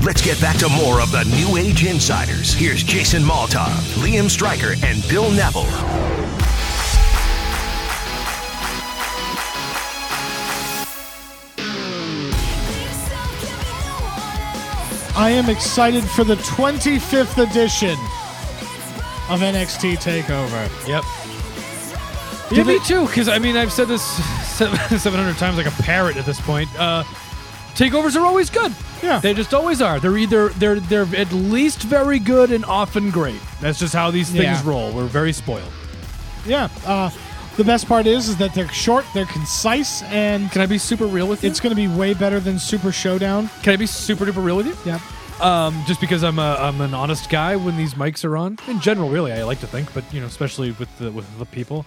Let's get back to more of the New Age Insiders. Here's Jason Maltov, Liam Stryker, and Bill Neville. I am excited for the 25th edition of NXT TakeOver. Yep. Yeah, me too, because, I mean, I've said this 700 times like a parrot at this point. Takeovers are always good. Yeah. They just always are. They're at least very good and often great. That's just how these things roll. We're very spoiled. Yeah. The best part is that they're short, they're concise, and Can I be super real with you? it's going to be way better than Super Showdown. Can I be super duper real with you? Yeah. Just because I'm an honest guy when these mics are on. In general, really, I like to think, but especially with the people.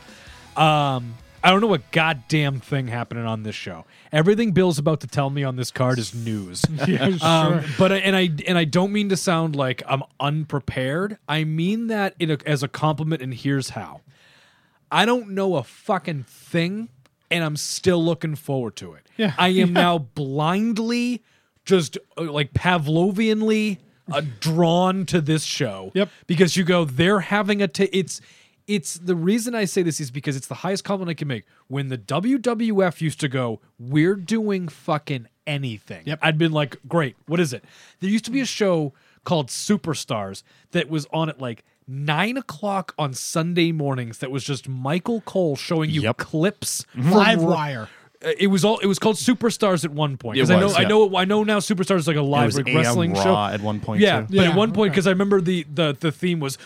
I don't know what goddamn thing happening on this show. Everything Bill's about to tell me on this card is news. Yeah, sure. But I don't mean to sound like I'm unprepared. I mean that as a compliment, and here's how. I don't know a fucking thing, and I'm still looking forward to it. Yeah. I am now blindly, just like Pavlovianly drawn to this show. Yep. Because you go, they're having it's the reason I say this is because it's the highest compliment I can make. When the WWF used to go, we're doing fucking anything. Yep. I'd been like, great, what is it? There used to be a show called Superstars that was on at like 9 o'clock on Sunday mornings that was just Michael Cole showing you clips from Live Wire. It was called Superstars at one point. It Because was, I know now Superstars is like a live was like, AM wrestling Raw show at one point, Yeah, too. but Yeah, at one point, okay. because I remember the theme was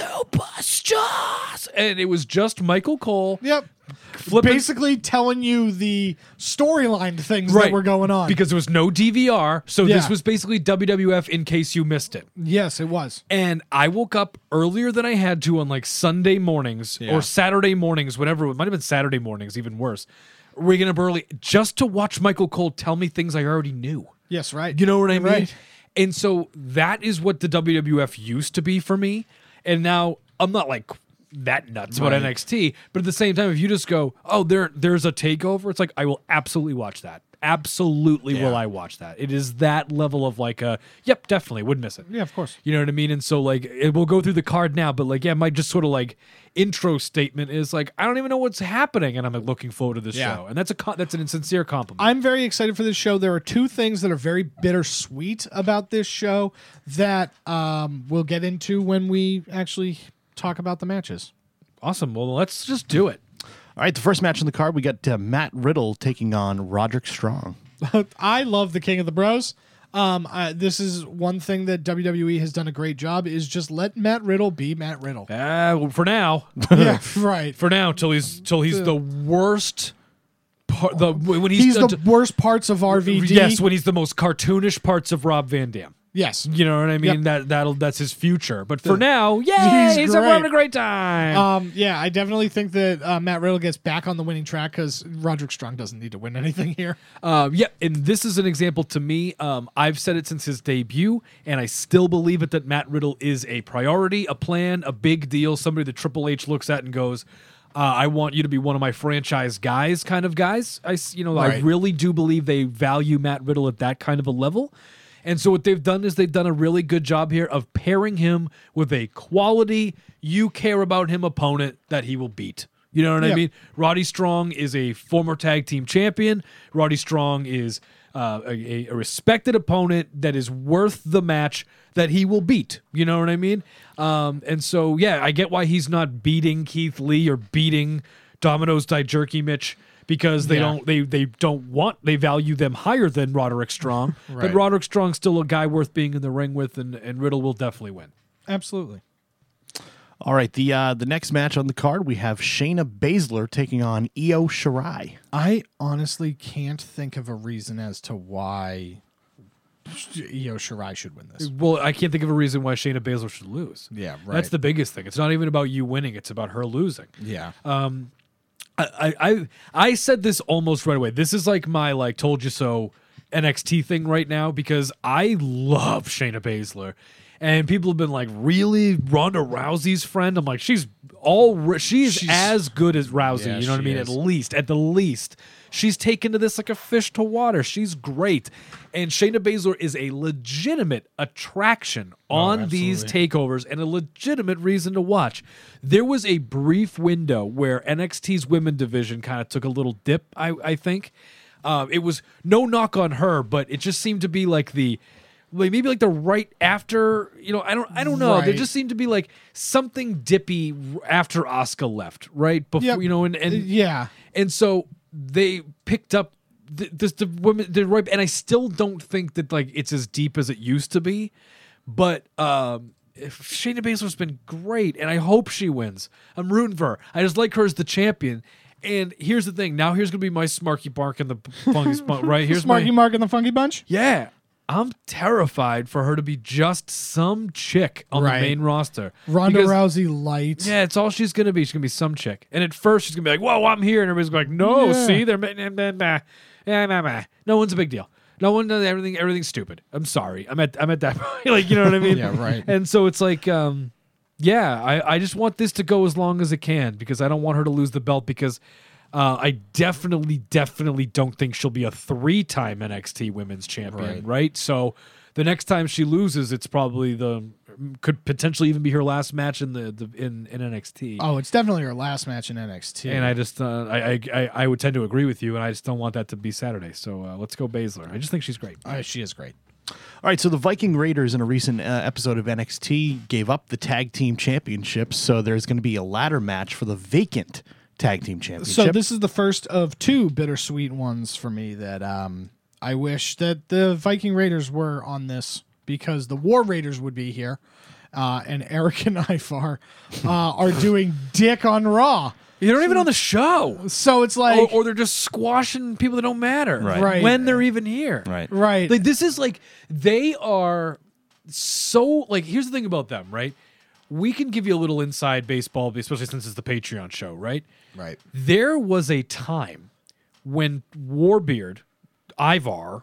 Superstars, and it was just Michael Cole. Yep. Flipping- Basically telling you the storyline things that were going on. because there was no DVR, so this Yeah. was basically WWF in case you missed it. Yes, it was. And I woke up earlier than I had to on like Sunday mornings or Saturday mornings, whatever. It might have been Saturday mornings, even worse. Waking up early just to watch Michael Cole tell me things I already knew. Yes, right. You know what I mean? Right. And so that is what the WWF used to be for me. And now I'm not like that nuts about NXT, but at the same time, if you just go, oh, there's a takeover, it's like, I will absolutely watch that. Absolutely will I watch that. It is that level of like yep, definitely would miss it. Yeah, of course. You know what I mean? And so like it will go through the card now, but like my just sort of like intro statement is like I don't even know what's happening, and I'm like looking forward to this show, and that's an insincere compliment. I'm very excited for this show. There are two things that are very bittersweet about this show that we'll get into when we actually talk about the matches. Awesome. Well, let's just do it. All right, the first match on the card, we got Matt Riddle taking on Roderick Strong. I love the King of the Bros. This is one thing that WWE has done a great job is just let Matt Riddle be Matt Riddle. Well, for now. Yeah, right. For now, till he's the worst. When He's the worst parts of RVD. Yes, when he's the most cartoonish parts of Rob Van Dam. Yes. You know what I mean? Yep. That's his future. But for now, yay, he's great. having a great time. Yeah, I definitely think that Matt Riddle gets back on the winning track because Roderick Strong doesn't need to win anything here. Yeah, and this is an example to me. I've said it since his debut, and I still believe it that Matt Riddle is a priority, a plan, a big deal, somebody that Triple H looks at and goes, I want you to be one of my franchise guys kind of guys. I really do believe they value Matt Riddle at that kind of a level. And so what they've done is they've done a really good job here of pairing him with a quality, you care about him opponent that he will beat. You know what I mean? Roddy Strong is a former tag team champion. Roddy Strong is a respected opponent that is worth the match that he will beat. You know what I mean? And so, yeah, I get why he's not beating Keith Lee or beating Domino's Jerky Mitch, because they they value them higher than Roderick Strong. Right. But Roderick Strong's still a guy worth being in the ring with, and Riddle will definitely win. Absolutely. All right, the next match on the card, we have Shayna Baszler taking on Io Shirai. I honestly can't think of a reason as to why Io Shirai should win this. Well, I can't think of a reason why Shayna Baszler should lose. Yeah, right. That's the biggest thing. It's not even about you winning. It's about her losing. Yeah. I said this almost right away. This is like my told you so NXT thing right now because I love Shayna Baszler. And people have been like, really? Ronda Rousey's friend? I'm like, she's as good as Rousey. Yeah, you know what I she mean? is. At the least. She's taken to this like a fish to water. She's great. And Shayna Baszler is a legitimate attraction on these takeovers and a legitimate reason to watch. There was a brief window where NXT's women division kind of took a little dip, I think. It was no knock on her, but it just seemed to be like maybe like the right after, I don't know. There Right. just seemed to be like something dippy after Asuka left, right? Before, Yep. Yeah. and so they picked up the women, right, and I still don't think that like it's as deep as it used to be, but Shayna Baszler's been great, and I hope she wins. I'm rooting for her. I just like her as the champion. And here's the thing. Now here's gonna be my Smarky Bark and the Funky Spunk, right? Here's Smarky Mark and the Funky Bunch? yeah. I'm terrified for her to be just some chick on Right. the main roster. Ronda Because- Rousey light. Yeah, it's all she's gonna be. She's gonna be some chick. And at first she's gonna be like, "Whoa, I'm here," and everybody's like, "No, Yeah. see, they're no one's a big deal. No one does everything. Everything's stupid. I'm sorry. I'm at that point. Like, you know what I mean? Yeah, right. And so it's like, I just want this to go as long as it can because I don't want her to lose the belt because I definitely don't think she'll be a 3-time NXT Women's Champion, right? So the next time she loses, it's probably could potentially even be her last match in in NXT. Oh, it's definitely her last match in NXT. And I just I would tend to agree with you, and I just don't want that to be Saturday. So let's go Baszler. I just think she's great. She is great. All right, so the Viking Raiders in a recent episode of NXT gave up the tag team championships, so there's going to be a ladder match for the vacant tag team championship. So this is the first of 2 bittersweet ones for me that I wish that the Viking Raiders were on this because the War Raiders would be here, and Eric and Ivar are doing dick on Raw. They're not even on the show. So it's like, Or they're just squashing people that don't matter Right. when they're even here. right. right. Like this is like they are so like here's the thing about them, right? We can give you a little inside baseball, especially since it's the Patreon show, right? right. There was a time when Warbeard, Ivar,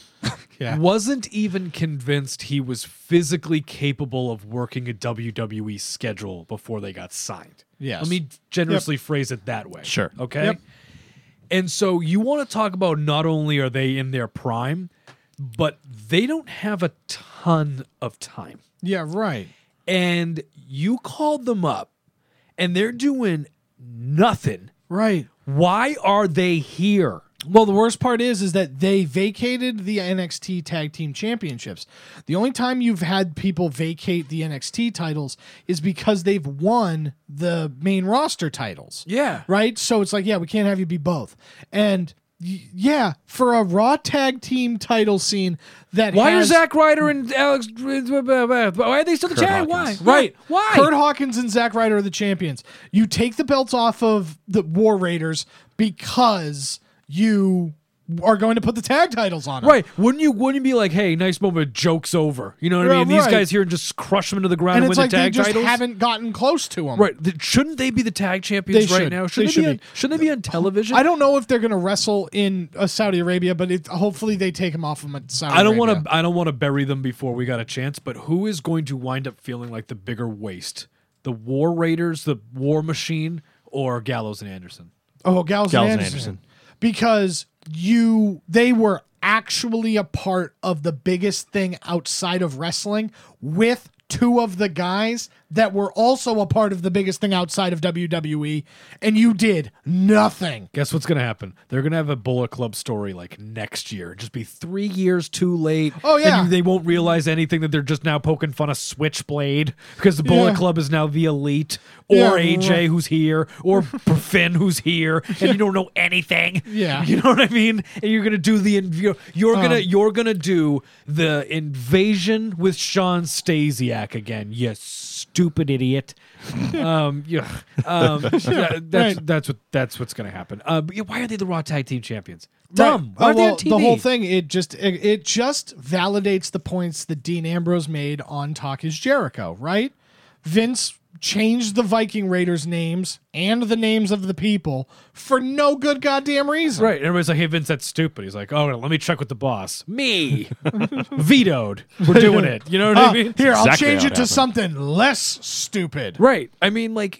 Yeah. wasn't even convinced he was physically capable of working a WWE schedule before they got signed. Yes. Let me generously phrase it that way. Sure. Okay. Yep. And so you want to talk about not only are they in their prime, but they don't have a ton of time. Yeah, right. And you called them up and they're doing nothing. Right. Why are they here? Well, the worst part is that they vacated the NXT Tag Team Championships. The only time you've had people vacate the NXT titles is because they've won the main roster titles. Yeah. Right? So it's like, yeah, we can't have you be both. And yeah, for a Raw Tag Team title scene that Why are has Zack Ryder and Alex? Why are they still the champ? Why? Hawkins. Right? Why? Kurt Hawkins and Zack Ryder are the champions. You take the belts off of the War Raiders because you are going to put the tag titles on them. Right? Wouldn't you be like, hey, nice moment, joke's over? You know what I Yeah, mean? These right. guys here and just crush them into the ground And and, it's win like the they tag just titles. haven't gotten close to them. Right? Shouldn't they be the tag champions They right should. now? They Shouldn't should they be? be. Shouldn't they be on television? I don't know if they're going to wrestle in Saudi Arabia, but hopefully they take them off from Saudi I don't Arabia. want to. I don't want to bury them before we got a chance. But who is going to wind up feeling like the bigger waste? The War Raiders, the War Machine, or Gallows and Anderson? Oh, Gallows and and Anderson. Because they were actually a part of the biggest thing outside of wrestling with 2 of the guys that were also a part of the biggest thing outside of WWE, and you did nothing. Guess what's going to happen? They're going to have a Bullet Club story like next year. Just be 3 years too late. Oh, yeah. And they won't realize anything that they're just now poking fun of Switchblade because the Bullet Yeah. Club is now the Elite or Yeah, AJ right. who's here or Finn who's here and you don't know anything. Yeah. You know what I mean? And you're going to do you're going to do the invasion with Sean Stasiak again. You stupid idiot. Yeah, that's what's going to happen. But yeah, why are they the Raw Tag Team Champions? Dumb. Right. Why are they Well, on TV? the whole thing, it just validates the points that Dean Ambrose made on Talk is Jericho, right? Vince changed the Viking Raiders names and the names of the people for no good goddamn reason. Right. And everybody's like, hey, Vince, that's stupid. He's like, oh, let me check with the boss. Me. Vetoed. We're doing it. You know what I mean? Here, I'll Exactly change how it it to happened. something less stupid. Right. I mean, like,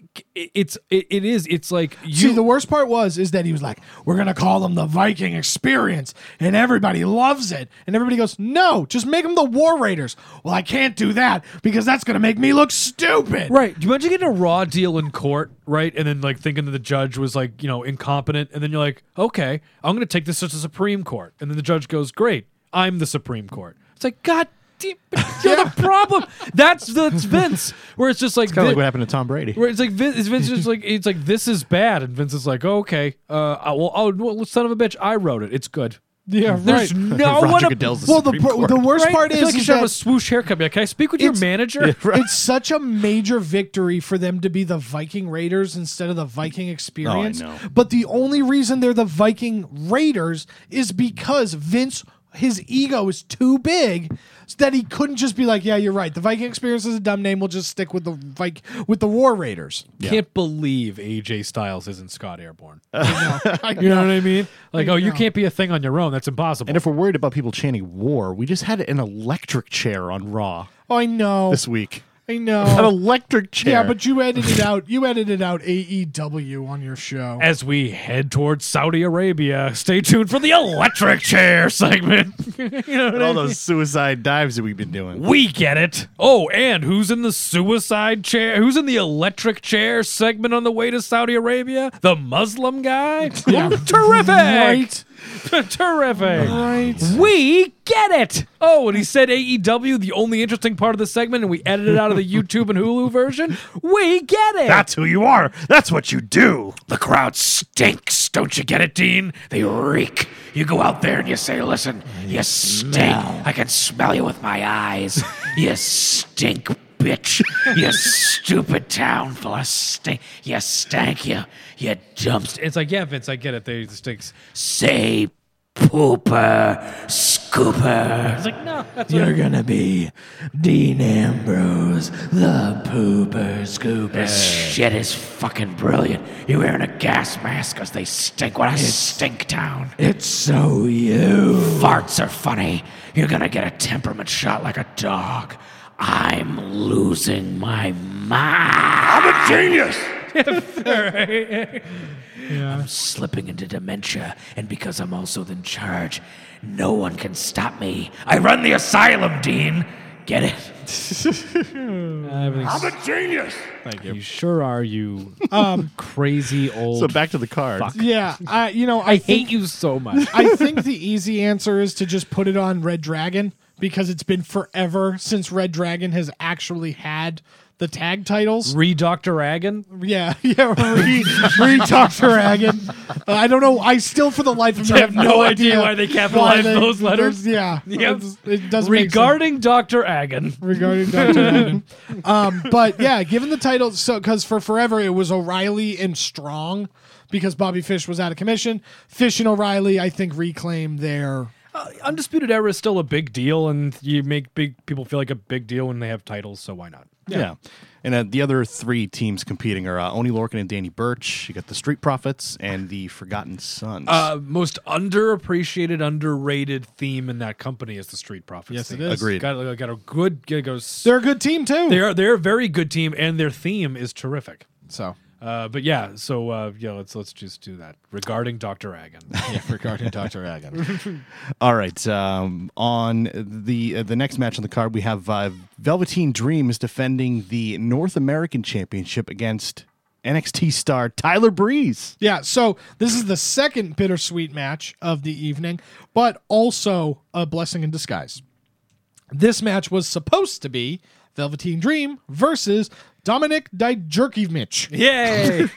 it's like you. See, the worst part is that he was like, we're going to call them the Viking Experience, and everybody loves it. And everybody goes, no, just make them the War Raiders. Well, I can't do that because that's going to make me look stupid. Right. Do you imagine getting a raw deal in court, right? And then like thinking that the judge was like, incompetent. And then you're like, okay, I'm going to take this to the Supreme Court. And then the judge goes, great, I'm the Supreme Court. It's like, God damn, you're the problem. That's Vince. Where it's just like, Kind of like what happened to Tom Brady. where it's like Vince is just like, it's like, this is bad. And Vince is like, oh, okay, well, son of a bitch, I wrote it. It's good. Yeah, There's right. no Roger one. Goodell's the Well, Supreme Court. the worst Right? part I feel like you is should have a that swoosh haircut. Be like, can I speak with your manager? it's such a major victory for them to be the Viking Raiders instead of the Viking Experience. know. But the only reason they're the Viking Raiders is because Vince, his ego is too big so that he couldn't just be like, yeah, you're right. The Viking Experience is a dumb name. We'll just stick with the War Raiders. Can't believe AJ Styles isn't Scott Airborne. I You know what I mean? Like, you can't be a thing on your own. That's impossible. And if we're worried about people chanting war, we just had an electric chair on Raw I know. this week. I An know. electric chair. Yeah, but you edited out AEW on your show. As we head towards Saudi Arabia, stay tuned for the electric chair segment. You know what And I all mean? those suicide dives that we've been doing. We get it. Oh, and who's in the suicide chair? Who's in the electric chair segment on the way to Saudi Arabia? The Muslim guy? Yeah. Terrific. Right. Terrific. Right. We get it. Oh, and he said AEW, the only interesting part of the segment, and we edited it out of the YouTube and Hulu version. We get it. That's who you are. That's what you do. The crowd stinks. Don't you get it, Dean? They reek. You go out there and you say, listen, you stink. I can smell you with my eyes. You stink, bitch. You stupid town full of stink. You stank, you dumpster. It's like, yeah, Vince, I get it. They stinks. Say pooper, scooper. It's like, no, that's You're gonna be Dean Ambrose, the pooper scooper. This shit is fucking brilliant. You're wearing a gas mask because they stink. What a stink town. It's so you. Farts are funny. You're gonna get a temperament shot like a dog. I'm losing my mind. I'm a genius. I'm slipping into dementia, and because I'm also in charge, no one can stop me. I run the asylum, Dean. Get it? I'm a genius. You sure are, you crazy old. So back to the card. Yeah, I I think, hate you so much. I think the easy answer is to just put it on Red Dragon because it's been forever since Red Dragon has actually had the tag titles. Dr. Agon? Yeah, Dr. Agon. I don't know. I still, for the life of me, have no idea why they capitalized those letters. Yeah, Yep. it doesn't make sense. Regarding Dr. Agon. Regarding Dr. Agon. But yeah, given the title, so because for forever it was O'Reilly and Strong because Bobby Fish was out of commission. Fish and O'Reilly, I think, reclaimed their. Undisputed Era is still a big deal, and you make big people feel like a big deal when they have titles, so why not? Yeah. And the other three teams competing are Oni Lorcan and Danny Burch. You got the Street Profits and the Forgotten Sons. Most underappreciated, underrated theme in that company is the Street Profits. Yes, it theme. is. Agreed. Got a good. They're a good team too. They're a very good team, and their theme is terrific. So But yeah, so let's just do that regarding Dr. Agon. yeah, regarding Dr. Agon. All right. On the next match on the card, we have Velveteen Dream is defending the North American Championship against NXT star Tyler Breeze. Yeah, so this is the second bittersweet match of the evening, but also a blessing in disguise. This match was supposed to be Velveteen Dream versus Dominic Dijakovic. Yay!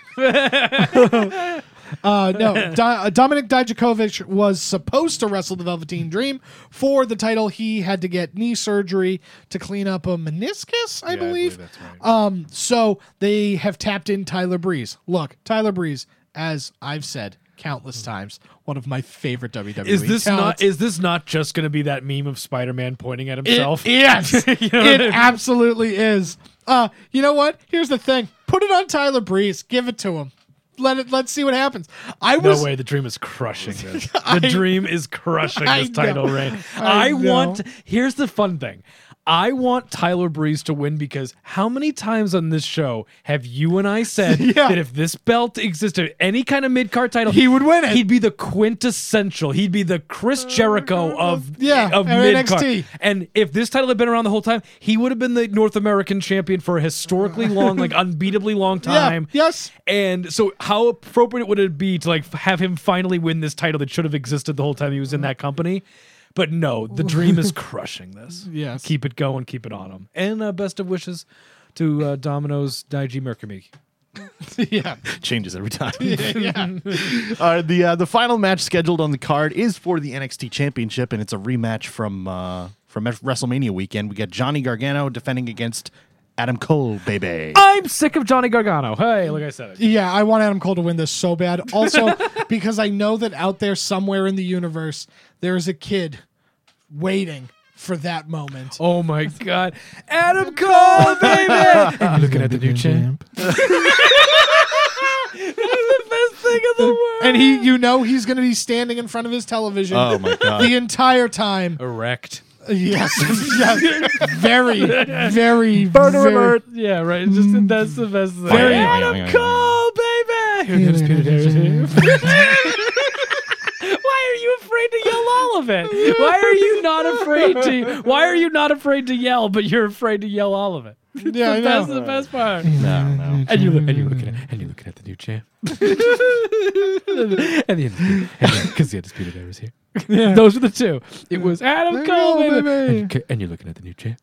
Dominic Dijakovic was supposed to wrestle the Velveteen Dream for the title. He had to get knee surgery to clean up a meniscus, I believe. that's right. So they have tapped in Tyler Breeze. Look, Tyler Breeze, as I've said countless times. One of my favorite WWE. Is this not just going to be that meme of Spider-Man pointing at himself? Yes, You know what I it mean? absolutely is. You know what? Here's the thing. Put it on Tyler Breeze. Give it to him. Let's see what happens. No way, the Dream is crushing this. The Dream is crushing this title reign. I know. Here's the fun thing. I want Tyler Breeze to win because how many times on this show have you and I said Yeah. that if this belt existed, any kind of mid-card title, He would win it. He'd be the quintessential. He'd be the Chris Jericho of of mid-card. NXT. And if this title had been around the whole time, he would have been the North American champion for a historically long, like unbeatably long time. Yes. And so how appropriate would it be to like have him finally win this title that should have existed the whole time he was in that company? But no, the Dream is crushing this. Yes. Keep it going, keep it on him. And best of wishes to Domino's Daiji Mercury. Yeah. Changes every time. Yeah. The final match scheduled on the card is for the NXT Championship, and it's a rematch from WrestleMania weekend. We got Johnny Gargano defending against Adam Cole, baby. I'm sick of Johnny Gargano. Hey, like I said it. Yeah, I want Adam Cole to win this so bad. Also, because I know that out there somewhere in the universe, there is a kid waiting for that moment. Oh my God. Adam Cole, baby! And you're looking at the new champ. That's the best thing in the world. And he's going to be standing in front of his television Oh my god. the entire time. Erect. Yes. Yes. Very, very, Burner very. alert. Yeah, right. That's the best thing. Very- Adam Cole, baby! Why are you afraid to yell all of it? Why are you not afraid to yell, but you're afraid to yell all of it? Yeah, I know. That's the best part. No. And you're looking at the new champ. Because the Undisputed Era is here. Those are the two. It was Adam Cole, baby. And you're looking at the new champ.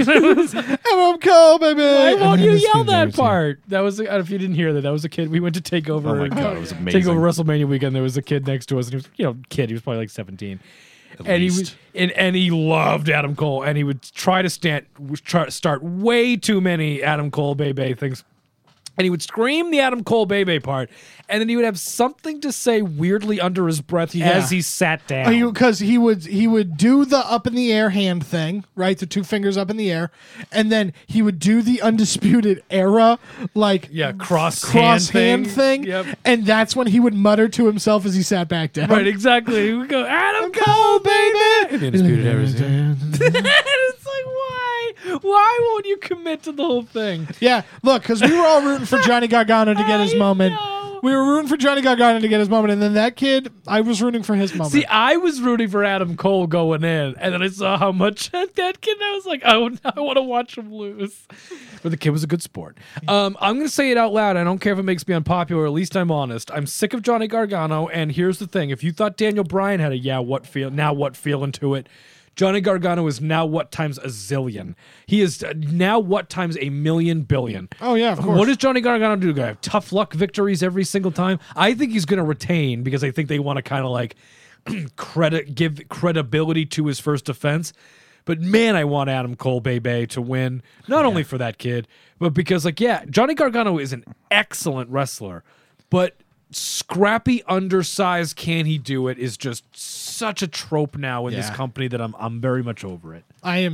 Adam Cole, baby. Why won't you yell that part? That was, if you didn't hear that, that was a kid. We went to take over. Oh my god, it was amazing. Take over WrestleMania weekend. There was a kid next to us, and he was, kid. He was probably like 17. And least. he loved Adam Cole, and he would try to start way too many Adam Cole Bebe things. And he would scream the Adam Cole Bebe part, and then he would have something to say weirdly under his breath as he sat down. Because he would do the up in the air hand thing, right? The two fingers up in the air, and then he would do the Undisputed Era cross hand thing. Yep. And that's when he would mutter to himself as he sat back down. Right, exactly. He would go, Adam Cole, baby! The Undisputed Era is here. It's like, why? Why won't you commit to the whole thing? Yeah, look, because we were all rooting for Johnny Gargano to get his moment. know. We were rooting for Johnny Gargano to get his moment, and then that kid, I was rooting for his moment. See, I was rooting for Adam Cole going in, and then I saw how much that kid, and I was like, I want to watch him lose. But the kid was a good sport. I'm going to say it out loud. I don't care if it makes me unpopular. At least I'm honest. I'm sick of Johnny Gargano, and here's the thing. If you thought Daniel Bryan had a now what feeling to it, Johnny Gargano is now what times a zillion. He is now what times a million billion. Oh, yeah, of course. What does Johnny Gargano do? Go have tough luck victories every single time? I think he's going to retain because I think they want to kind of like give credibility to his first defense. But man, I want Adam Cole Bebe to win, not only for that kid, but because Johnny Gargano is an excellent wrestler, but scrappy, undersized, can he do it is just such a trope now in this company that I'm very much over it. I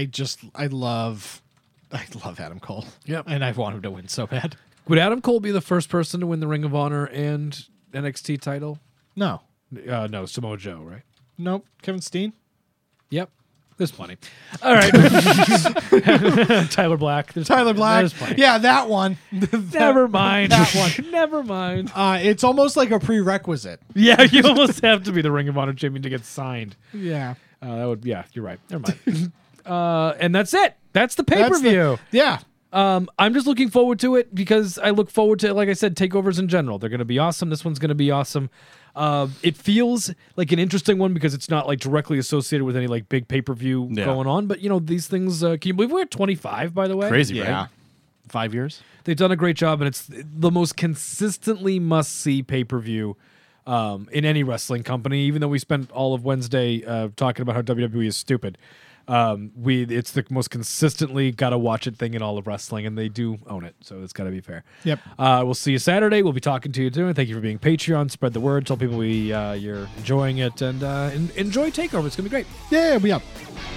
love Adam Cole. Yep. And I want him to win so bad. Would Adam Cole be the first person to win the Ring of Honor and NXT title? No. No, Samoa Joe, right? Nope. Kevin Steen? Yep. There's plenty. All right. Tyler Black. Tyler Black. There's plenty. Yeah, that one. Never mind. That one. Never mind. It's almost like a prerequisite. Yeah, you almost have to be the Ring of Honor champion to get signed. Yeah. You're right. Never mind. And that's it. That's the pay-per-view. Yeah. I'm just looking forward to it because I look forward to, like I said, takeovers in general. They're going to be awesome. This one's going to be awesome. It feels like an interesting one because it's not like directly associated with any like big pay-per-view going on. But these things. Can you believe we're at 25? By the way, Crazy, right? 5 years. They've done a great job, and it's the most consistently must-see pay-per-view in any wrestling company. Even though we spent all of Wednesday talking about how WWE is stupid. It's the most consistently gotta watch it thing in all of wrestling, and they do own it, so it's gotta be fair. Yep. We'll see you Saturday. We'll be talking to you too. Thank you for being Patreon. Spread the word. Tell people you're enjoying it, and enjoy Takeover. It's gonna be great. Yeah, we up.